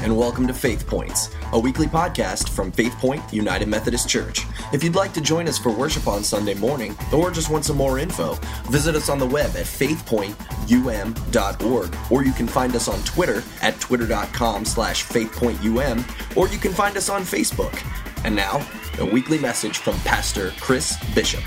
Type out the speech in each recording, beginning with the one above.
and welcome to Faith Points, a weekly podcast from Faith Point United Methodist Church. If you'd like to join us for worship on Sunday morning, or just want some more info, visit us on the web at faithpointum.org, or you can find us on Twitter at twitter.com/faithpointum, or you can find us on Facebook. And now, a weekly message from Pastor Chris Bishop.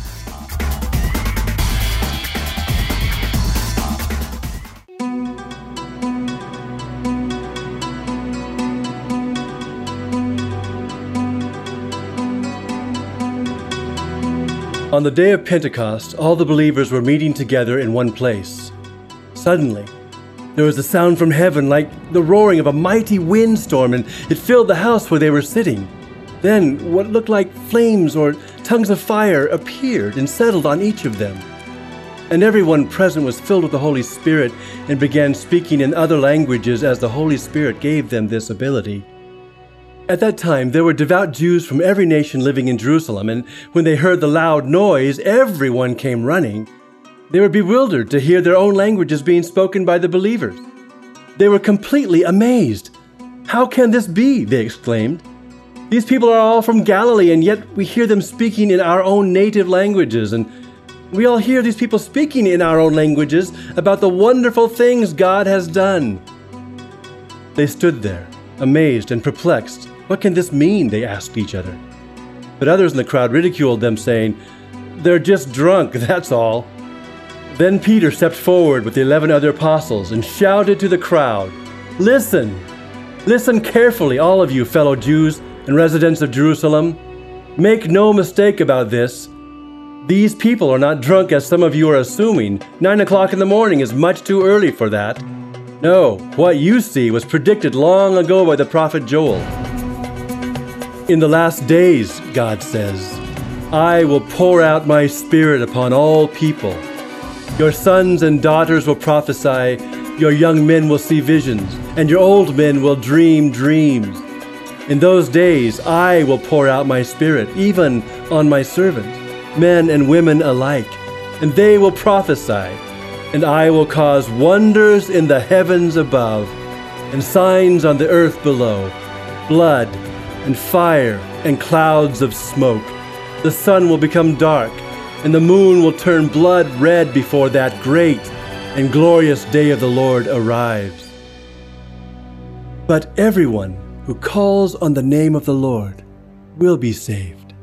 On the day of Pentecost, all the believers were meeting together in one place. Suddenly, there was a sound from heaven like the roaring of a mighty windstorm, and it filled the house where they were sitting. Then what looked like flames or tongues of fire appeared and settled on each of them. And everyone present was filled with the Holy Spirit and began speaking in other languages as the Holy Spirit gave them this ability. At that time, there were devout Jews from every nation living in Jerusalem, and when they heard the loud noise, everyone came running. They were bewildered to hear their own languages being spoken by the believers. They were completely amazed. "How can this be?" they exclaimed. "These people are all from Galilee, and yet we hear them speaking in our own native languages, and we all hear these people speaking in our own languages about the wonderful things God has done." They stood there, amazed and perplexed. "What can this mean?" they asked each other. But others in the crowd ridiculed them, saying, "They're just drunk, that's all." Then Peter stepped forward with the 11 other apostles and shouted to the crowd, Listen carefully, all of you fellow Jews and residents of Jerusalem. Make no mistake about this. These people are not drunk as some of you are assuming. 9 o'clock in the morning is much too early for that. No, what you see was predicted long ago by the prophet Joel. In the last days, God says, I will pour out my Spirit upon all people. Your sons and daughters will prophesy, your young men will see visions, and your old men will dream dreams. In those days, I will pour out my Spirit, even on my servants, men and women alike, and they will prophesy, and I will cause wonders in the heavens above, and signs on the earth below, blood, and fire, and clouds of smoke. The sun will become dark, and the moon will turn blood red before that great and glorious day of the Lord arrives. But everyone who calls on the name of the Lord will be saved.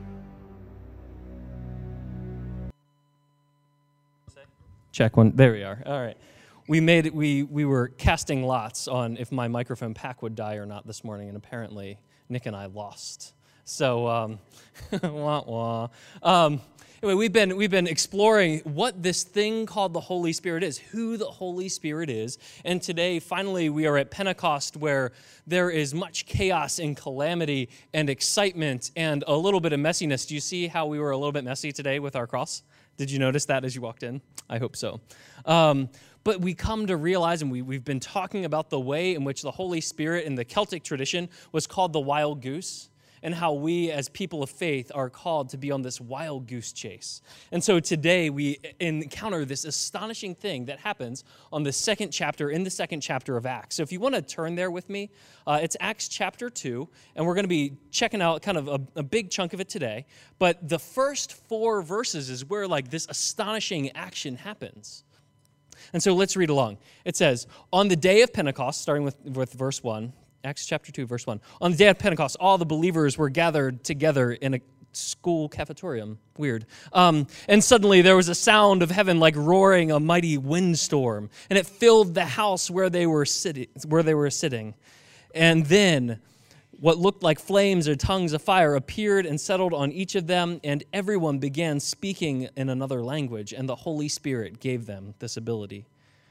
Check one. There we are. All right. We were casting lots on if my microphone pack would die or not this morning, and apparently Nick and I lost. So, wah wah. Anyway, we've been exploring what this thing called the Holy Spirit is, who the Holy Spirit is, and today, finally, we are at Pentecost, where there is much chaos and calamity and excitement and a little bit of messiness. Do you see how we were a little bit messy today with our cross? Did you notice that as you walked in? I hope so. But we come to realize, and we've been talking about the way in which the Holy Spirit in the Celtic tradition was called the wild goose, and how we as people of faith are called to be on this wild goose chase. And so today we encounter this astonishing thing that happens in the second chapter of Acts. So if you want to turn there with me, it's Acts chapter 2, and we're going to be checking out kind of a big chunk of it today. But the first 4 verses is where like this astonishing action happens. And so let's read along. It says, on the day of Pentecost, starting with verse 1, Acts chapter 2, verse 1. On the day of Pentecost, all the believers were gathered together in a school cafetorium. Weird. And suddenly there was a sound of heaven like roaring a mighty windstorm, and it filled the house where they were sitting. And then what looked like flames or tongues of fire appeared and settled on each of them, and everyone began speaking in another language, and the Holy Spirit gave them this ability.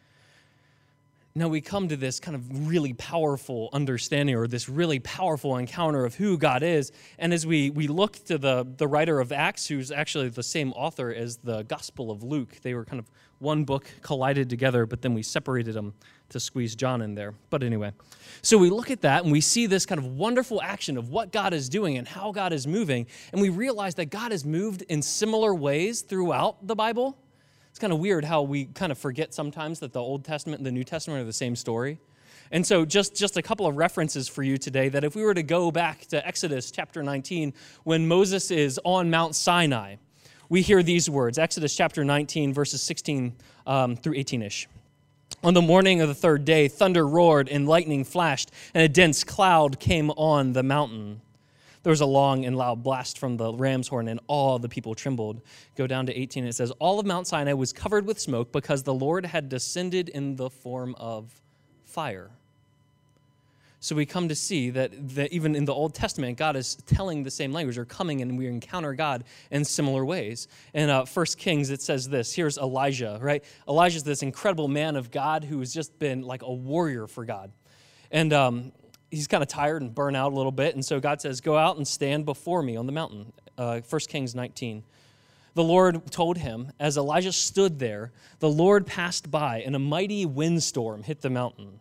Now we come to this kind of really powerful understanding, or this really powerful encounter of who God is. And as we look to the writer of Acts, who's actually the same author as the Gospel of Luke, they were kind of one book collided together, but then we separated them to squeeze John in there. But anyway, so we look at that and we see this kind of wonderful action of what God is doing and how God is moving. And we realize that God has moved in similar ways throughout the Bible. It's kind of weird how we kind of forget sometimes that the Old Testament and the New Testament are the same story. And so just a couple of references for you today, that if we were to go back to Exodus chapter 19, when Moses is on Mount Sinai, we hear these words, Exodus chapter 19, verses 16 through 18-ish. On the morning of the third day, thunder roared and lightning flashed, and a dense cloud came on the mountain. There was a long and loud blast from the ram's horn, and all the people trembled. Go down to 18, it says, all of Mount Sinai was covered with smoke because the Lord had descended in the form of fire. So we come to see that even in the Old Testament, God is telling the same language, or coming, and we encounter God in similar ways. In 1 Kings, it says this. Here's Elijah, right? Elijah's this incredible man of God who has just been like a warrior for God. And he's kind of tired and burnt out a little bit, and so God says, go out and stand before me on the mountain. 1 Kings 19. The Lord told him, as Elijah stood there, the Lord passed by, and a mighty windstorm hit the mountain.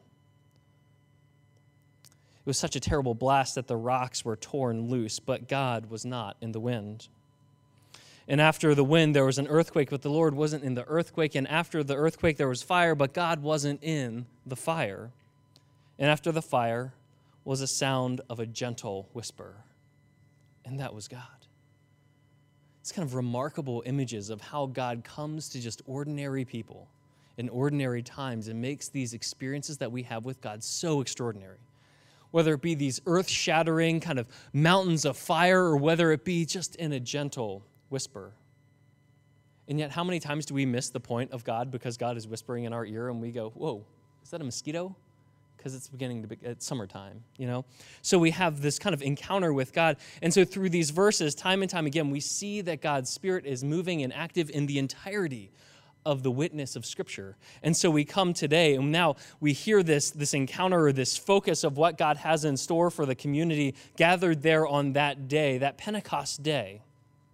It was such a terrible blast that the rocks were torn loose, but God was not in the wind. And after the wind, there was an earthquake, but the Lord wasn't in the earthquake. And after the earthquake, there was fire, but God wasn't in the fire. And after the fire was a sound of a gentle whisper, and that was God. It's kind of remarkable images of how God comes to just ordinary people in ordinary times and makes these experiences that we have with God so extraordinary. Whether it be these earth-shattering kind of mountains of fire, or whether it be just in a gentle whisper. And yet, how many times do we miss the point of God because God is whispering in our ear and we go, whoa, is that a mosquito? Because it's beginning to be, it's summertime, you know? So we have this kind of encounter with God. And so through these verses, time and time again, we see that God's Spirit is moving and active in the entirety of the witness of Scripture. And so we come today, and now we hear this encounter, or this focus of what God has in store for the community gathered there on that day, that Pentecost day.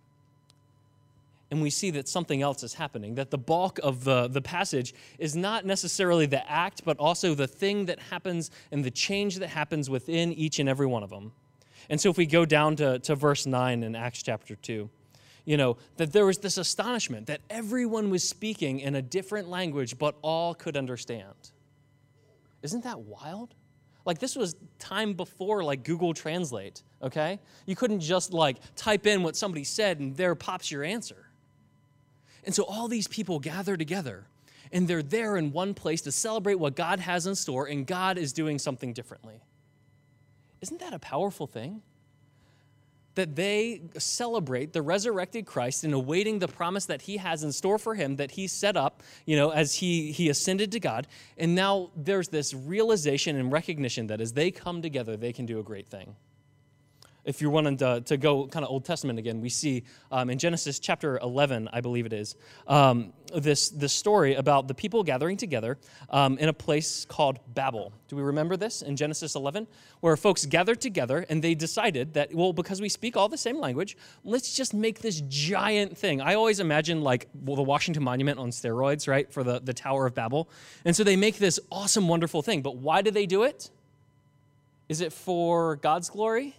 And we see that something else is happening, that the bulk of the passage is not necessarily the act, but also the thing that happens and the change that happens within each and every one of them. And so if we go down to verse 9 in Acts chapter 2, you know, that there was this astonishment that everyone was speaking in a different language, but all could understand. Isn't that wild? Like, this was time before, like, Google Translate, okay? You couldn't just, like, type in what somebody said and there pops your answer. And so all these people gather together, and they're there in one place to celebrate what God has in store, and God is doing something differently. Isn't that a powerful thing? That they celebrate the resurrected Christ and awaiting the promise that he has in store for him, that he set up, you know, as he ascended to God. And now there's this realization and recognition that as they come together, they can do a great thing. If you're wanting to go kind of Old Testament again, we see in Genesis chapter 11, I believe it is, this story about the people gathering together in a place called Babel. Do we remember this in Genesis 11? Where folks gathered together and they decided that, well, because we speak all the same language, let's just make this giant thing. I always imagine like the Washington Monument on steroids, right, for the Tower of Babel. And so they make this awesome, wonderful thing. But why do they do it? Is it for God's glory?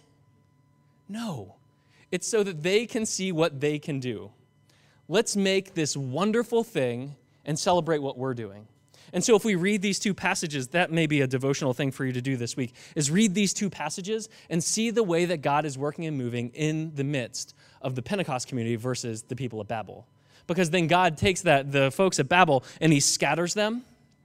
No, it's so that they can see what they can do. Let's make this wonderful thing and celebrate what we're doing. And so if we read these two passages, that may be a devotional thing for you to do this week, is read these two passages and see the way that God is working and moving in the midst of the Pentecost community versus the people of Babel. Because then God takes the folks at Babel and he scatters them,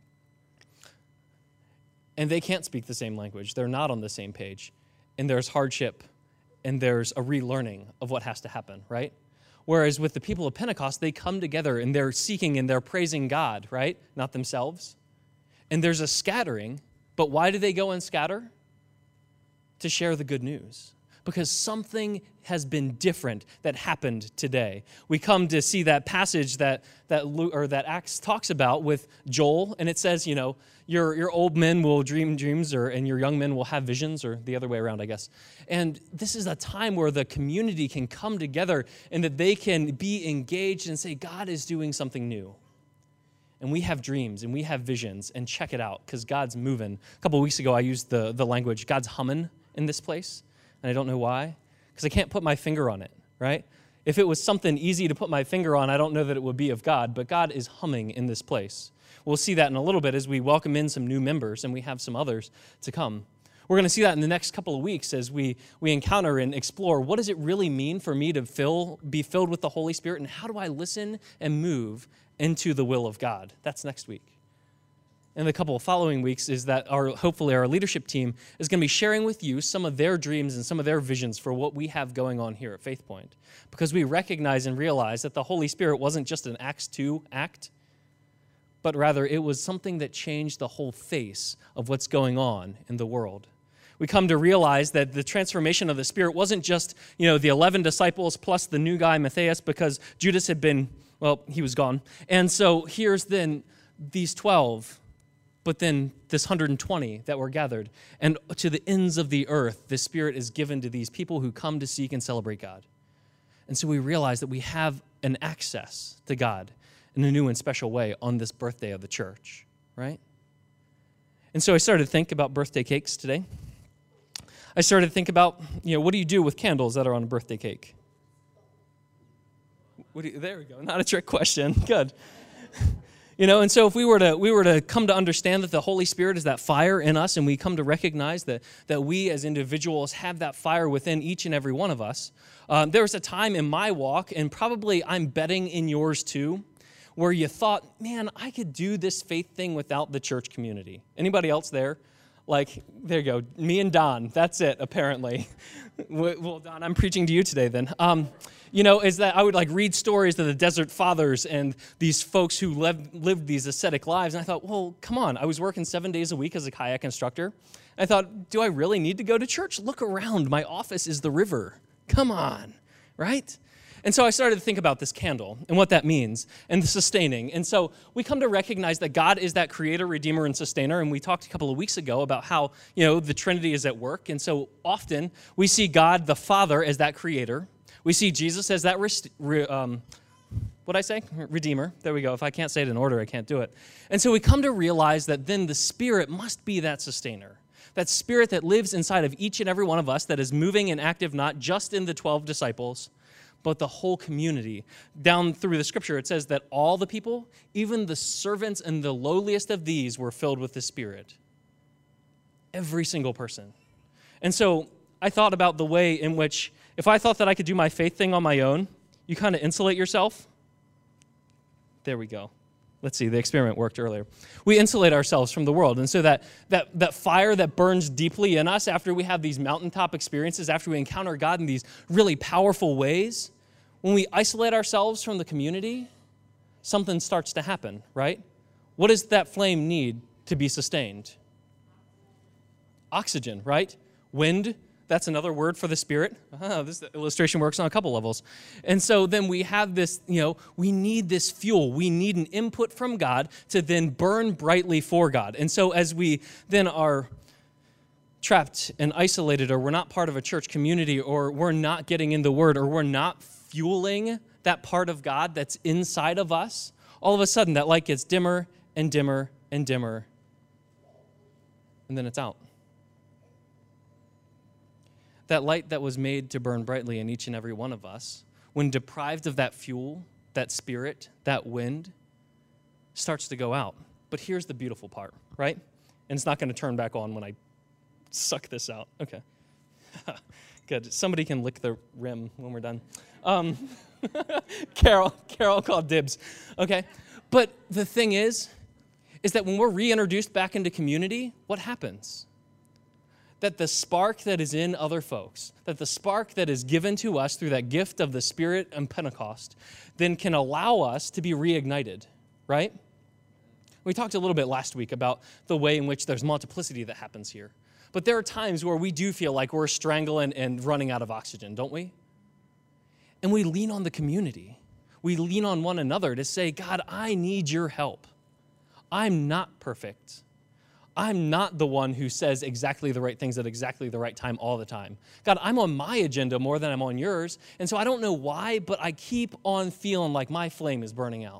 and they can't speak the same language. They're not on the same page, and there's hardship. And there's a relearning of what has to happen, right? Whereas with the people of Pentecost, they come together and they're seeking and they're praising God, right? Not themselves. And there's a scattering, but why do they go and scatter? To share the good news. Because something has been different that happened today. We come to see that passage that Acts talks about with Joel, and it says, you know, your old men will dream dreams, and your young men will have visions, or the other way around, I guess. And this is a time where the community can come together and that they can be engaged and say, God is doing something new. And we have dreams and we have visions, and check it out, because God's moving. A couple of weeks ago, I used the language, God's humming in this place, and I don't know why, because I can't put my finger on it, right? If it was something easy to put my finger on, I don't know that it would be of God, but God is humming in this place. We'll see that in a little bit as we welcome in some new members and we have some others to come. We're going to see that in the next couple of weeks as we encounter and explore what does it really mean for me to be filled with the Holy Spirit, and how do I listen and move into the will of God? That's next week. And the couple of following weeks is that hopefully our leadership team is going to be sharing with you some of their dreams and some of their visions for what we have going on here at Faith Point. Because we recognize and realize that the Holy Spirit wasn't just an Acts 2 act, but rather it was something that changed the whole face of what's going on in the world. We come to realize that the transformation of the Spirit wasn't just, the 11 disciples plus the new guy, Matthias, because Judas had been, he was gone. And so here's then these 12, but then this 120 that were gathered. And to the ends of the earth, the Spirit is given to these people who come to seek and celebrate God. And so we realize that we have an access to God in a new and special way on this birthday of the church, right? And so I started to think about birthday cakes today. I started to think about, what do you do with candles that are on a birthday cake? There we go. Not a trick question. Good. And so if we were to come to understand that the Holy Spirit is that fire in us, and we come to recognize that we as individuals have that fire within each and every one of us, there was a time in my walk, and probably I'm betting in yours too, where you thought, man, I could do this faith thing without the church community. Anybody else there? There you go. Me and Don. That's it, apparently. Well, Don, I'm preaching to you today then. Is that I would read stories of the Desert Fathers and these folks who lived these ascetic lives. And I thought, well, come on. I was working 7 days a week as a kayak instructor. I thought, do I really need to go to church? Look around. My office is the river. Come on, right? And so I started to think about this candle and what that means and the sustaining. And so we come to recognize that God is that creator, redeemer, and sustainer. And we talked a couple of weeks ago about how, the Trinity is at work. And so often we see God the Father as that creator. We see Jesus as that, Redeemer. There we go. If I can't say it in order, I can't do it. And so we come to realize that then the Spirit must be that sustainer. That Spirit that lives inside of each and every one of us, that is moving and active not just in the 12 disciples, but the whole community. Down through the scripture, it says that all the people, even the servants and the lowliest of these, were filled with the Spirit. Every single person. And so I thought about the way in which, if I thought that I could do my faith thing on my own, you kind of insulate yourself. There we go. Let's see, the experiment worked earlier. We insulate ourselves from the world. And so that fire that burns deeply in us after we have these mountaintop experiences, after we encounter God in these really powerful ways, when we isolate ourselves from the community, something starts to happen, right? What does that flame need to be sustained? Oxygen, right? Wind, that's another word for the Spirit. This illustration works on a couple levels. And so then we have this, we need this fuel. We need an input from God to then burn brightly for God. And so as we then are trapped and isolated, or we're not part of a church community, or we're not getting in the Word, or we're not fueling that part of God that's inside of us, all of a sudden that light gets dimmer and dimmer and dimmer, and then it's out. That light that was made to burn brightly in each and every one of us, when deprived of that fuel, that Spirit, that wind, starts to go out. But here's the beautiful part, right? And it's not going to turn back on when I suck this out. Okay. Good. Somebody can lick the rim when we're done. Carol called dibs. Okay. But the thing is that when we're reintroduced back into community, what happens? That the spark that is in other folks, that the spark that is given to us through that gift of the Spirit and Pentecost, then can allow us to be reignited, right? We talked a little bit last week about the way in which there's multiplicity that happens here. But there are times where we do feel like we're strangling and running out of oxygen, don't we? And we lean on the community. We lean on one another to say, God, I need your help. I'm not perfect. I'm not the one who says exactly the right things at exactly the right time all the time. God, I'm on my agenda more than I'm on yours, and so I don't know why, but I keep on feeling like my flame is burning out.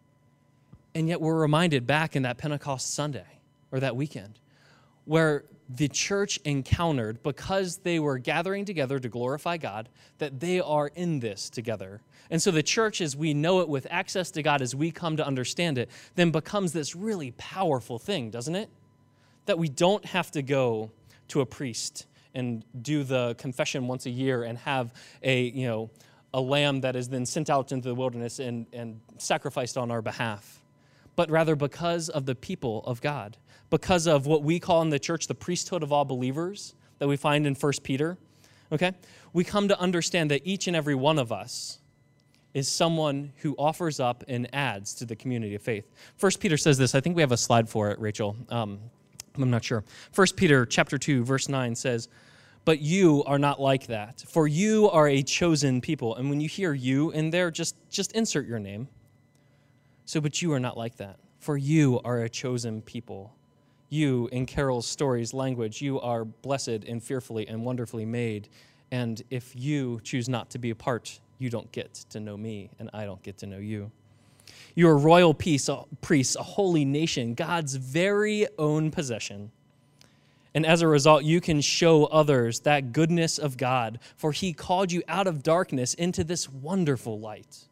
And yet we're reminded back in that Pentecost Sunday, or that weekend, where the church encountered, because they were gathering together to glorify God, that they are in this together. And so the church, as we know it, with access to God, as we come to understand it, then becomes this really powerful thing, doesn't it? That we don't have to go to a priest and do the confession once a year and have a lamb that is then sent out into the wilderness and sacrificed on our behalf. But rather because of the people of God, because of what we call in the church the priesthood of all believers that we find in 1 Peter, okay? We come to understand that each and every one of us is someone who offers up and adds to the community of faith. 1 Peter says this. I think we have a slide for it, Rachel. I'm not sure. 1 Peter chapter 2, verse 9 says, "But you are not like that, for you are a chosen people." And when you hear "you" in there, just insert your name. So, but you are not like that, for you are a chosen people. You, in Carol's stories language, you are blessed and fearfully and wonderfully made. And if you choose not to be a part, you don't get to know me, and I don't get to know you. You are royal priests, a holy nation, God's very own possession. And as a result, you can show others that goodness of God, for he called you out of darkness into this wonderful light.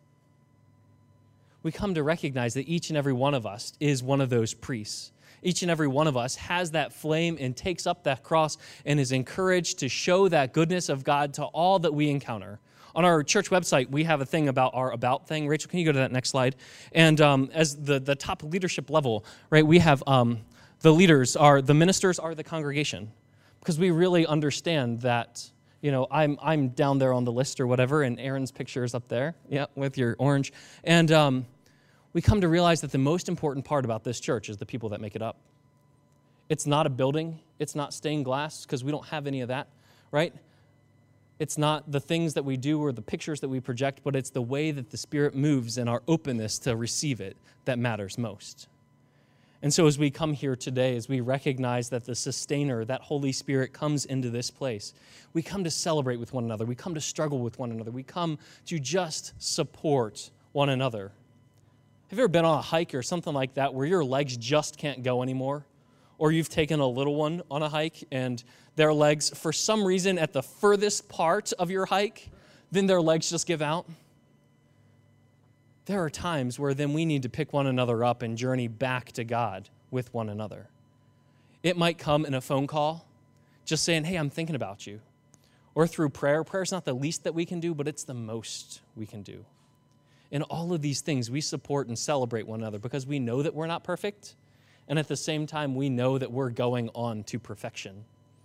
We come to recognize that each and every one of us is one of those priests. Each and every one of us has that flame and takes up that cross and is encouraged to show that goodness of God to all that we encounter. On our church website, we have a thing about our about thing. Rachel, can you go to that next slide? And as the top leadership level, right, we have the ministers are the congregation, because we really understand that, I'm down there on the list or whatever, and Aaron's picture is up there, with your orange. And we come to realize that the most important part about this church is the people that make it up. It's not a building. It's not stained glass, because we don't have any of that, right? It's not the things that we do or the pictures that we project, but it's the way that the Spirit moves and our openness to receive it that matters most. And so as we come here today, as we recognize that the sustainer, that Holy Spirit comes into this place, we come to celebrate with one another. We come to struggle with one another. We come to just support one another. Have you ever been on a hike or something like that where your legs just can't go anymore? Or you've taken a little one on a hike and their legs, for some reason, at the furthest part of your hike, then their legs just give out? There are times where then we need to pick one another up and journey back to God with one another. It might come in a phone call, just saying, "Hey, I'm thinking about you." Or through prayer. Prayer is not the least that we can do, but it's the most we can do. In all of these things, we support and celebrate one another because we know that we're not perfect, and at the same time, we know that we're going on to perfection.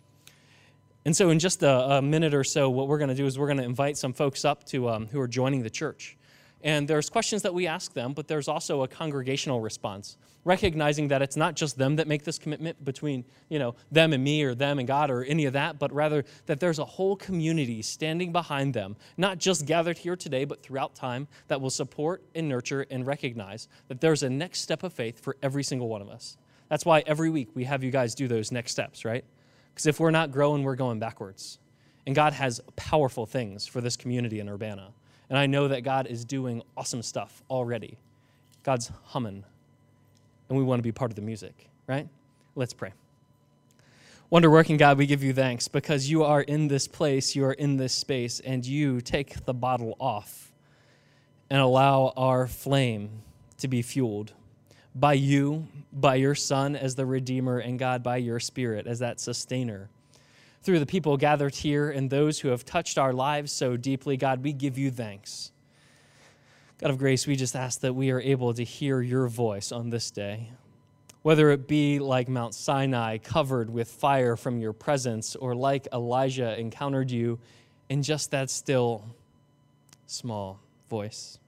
And so in just a minute or so, what we're going to do is we're going to invite some folks up to who are joining the church. And there's questions that we ask them, but there's also a congregational response, recognizing that it's not just them that make this commitment between, them and me or them and God or any of that, but rather that there's a whole community standing behind them, not just gathered here today, but throughout time, that will support and nurture and recognize that there's a next step of faith for every single one of us. That's why every week we have you guys do those next steps, right? Because if we're not growing, we're going backwards. And God has powerful things for this community in Urbana. And I know that God is doing awesome stuff already. God's humming. And we want to be part of the music, right? Let's pray. Wonder-working God, we give you thanks because you are in this place, you are in this space, and you take the bottle off and allow our flame to be fueled by you, by your Son as the Redeemer, and God, by your Spirit as that sustainer. Through the people gathered here and those who have touched our lives so deeply, God, we give you thanks. God of grace, we just ask that we are able to hear your voice on this day, whether it be like Mount Sinai covered with fire from your presence, or like Elijah encountered you in just that still, small voice.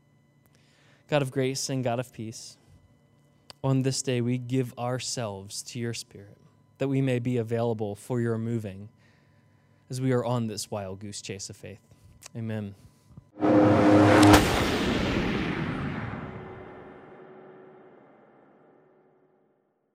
God of grace and God of peace, on this day we give ourselves to your Spirit, that we may be available for your moving as we are on this wild goose chase of faith. Amen.